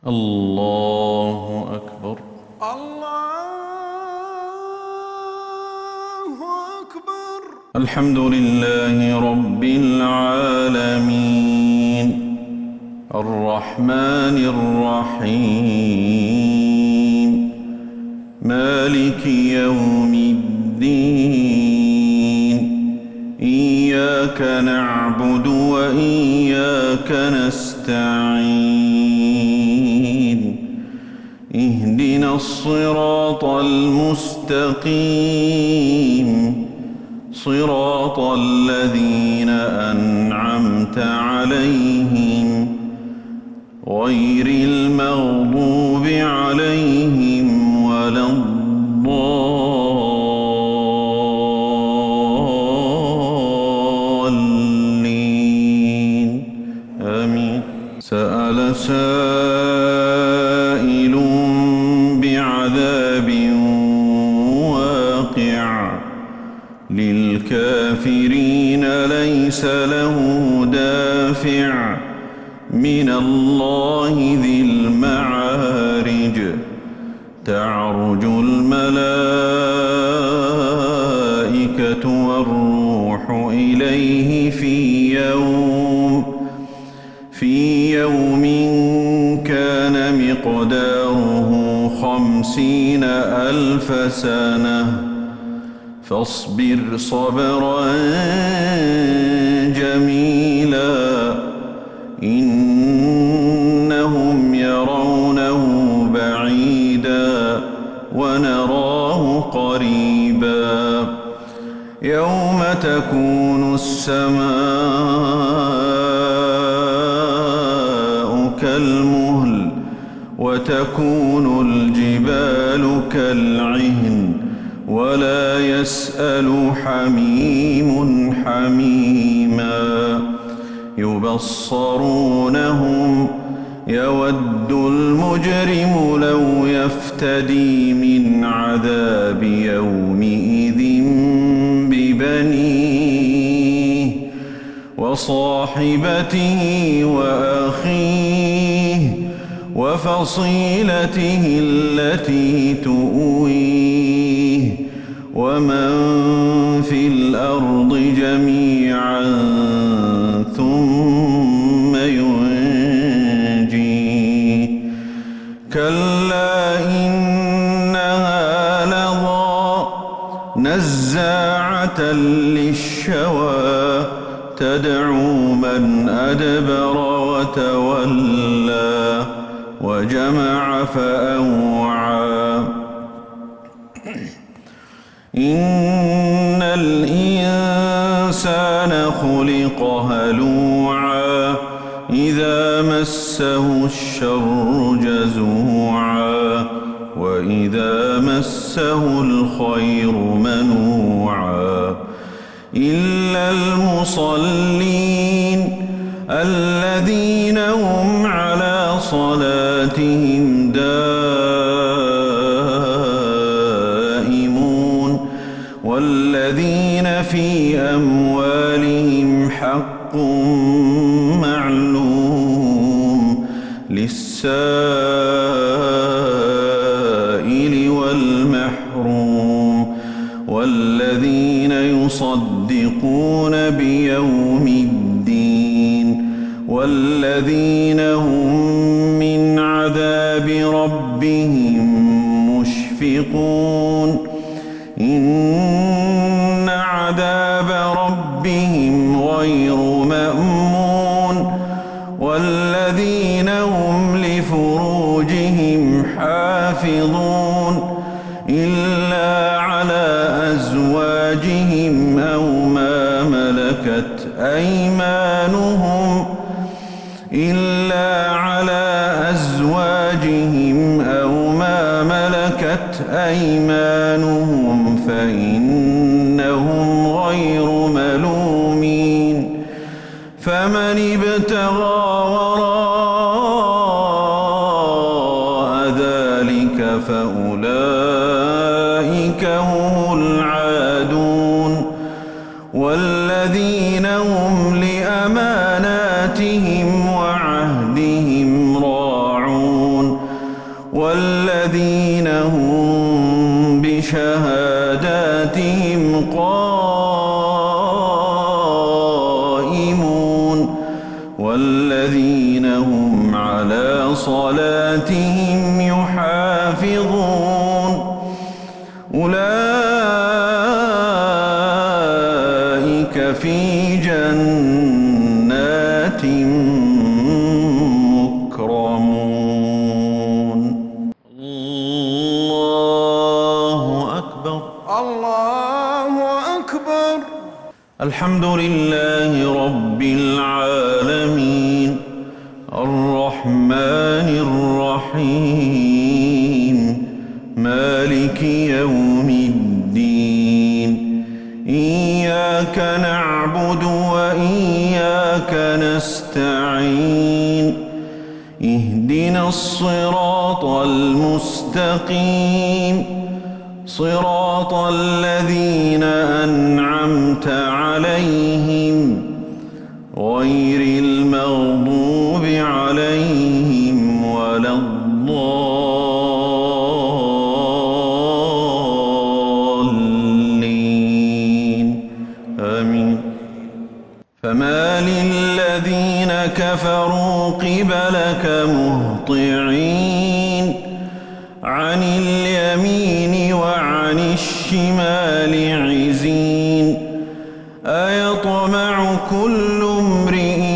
الله أكبر. الله أكبر. الحمد لله رب العالمين الرحمن الرحيم مالك يوم الدين إياك نعبد وإياك نستعين اهدنا الصراط المستقيم صراط الذين أنعمت عليهم غير المغضوب عليهم ولا الضالين آمين. سأل سائل بعذاب واقع للكافرين ليس له دافع من الله ذي المعارج تعرج الملائكة والروح إليه في يوم كان مقداره 50,000 سنة فاصبر صبرا جميلا إنهم يرونه بعيدا ونراه قريبا يوم تكون السماء كالمهل وتكون الجبال كالعهن ولا يسأل حميم حميما يبصرونهم يود المجرم لو يفتدي من عذاب يومئذ ببنيه وصاحبته وأخيه وفصيلته التي تؤويه ومن في الأرض جميعا ثم ينجيه كلا إنها لظى نزاعة للشوى تدعو من أدبر وتولى وجمع فأوعى إن الإنسان خلق هلوعا إذا مسه الشر جزوعا وإذا مسه الخير منوعا إلا المصلين الذين هم على صلاتهم دائمون والذين في أموالهم حق معلوم للسائل والمحروم والذين يصدقون بيوم الدين والذين هم من عذاب ربهم مشفقون إن عذاب ربهم غير مأمون والذين هم لفروجهم حافظون إلا على أزواجهم أو ما ملكت أيمانهم فإنهم غير ملومين فمن ابتغى وراء ذلك فأولئك هم العادون والذين هم لأماناتهم وعهدهم راعون والذين هم بشهاداتهم قائمون والذين هم على صلاتهم يحافظون أولئك في جنات مكرمون. الله أكبر. الله أكبر. الحمد لله رب العالمين الرحمن الرحيم مالك يوم الدين إياك نعبد وإياك نستعين اهدنا الصراط المستقيم صراط الذين أنعمت عليهم غير المغضوب عليهم ولا الضالين آمين. فما للذين كفروا قبلك مهطعين عن اليمين وعن الشمال عزين أيطمع كل امرئ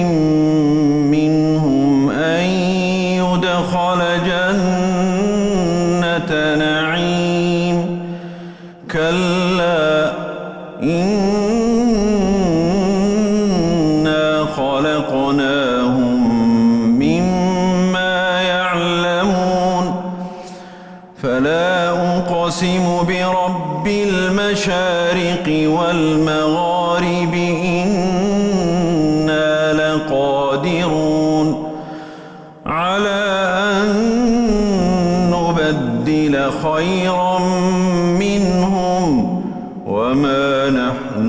منهم أن يدخل جنة نعيم كلا إنا خلقناهم مما يعلمون فلا أقسم برب المشارق والمغارب إنا لقادرون على أن نبدل خيرا منهم وما نحن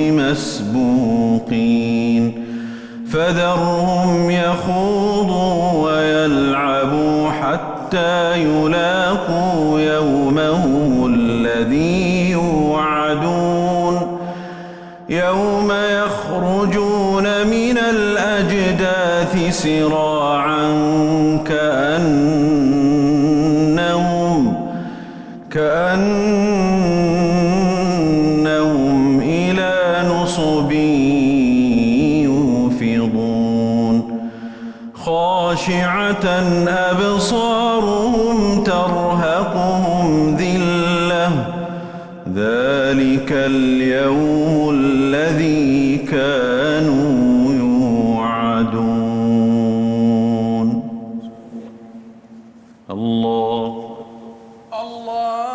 بمسبوقين فذرهم يخوضوا ويلعبوا حتى يلاقوا يومهم الذي يوعدون يوم يخرجون من الأجداث سراعا كأنهم إلى نصب يوفضون خاشعة أبصارهم ترهقهم ذلة ذلك اليوم الذي كانوا يوعدون. الله. الله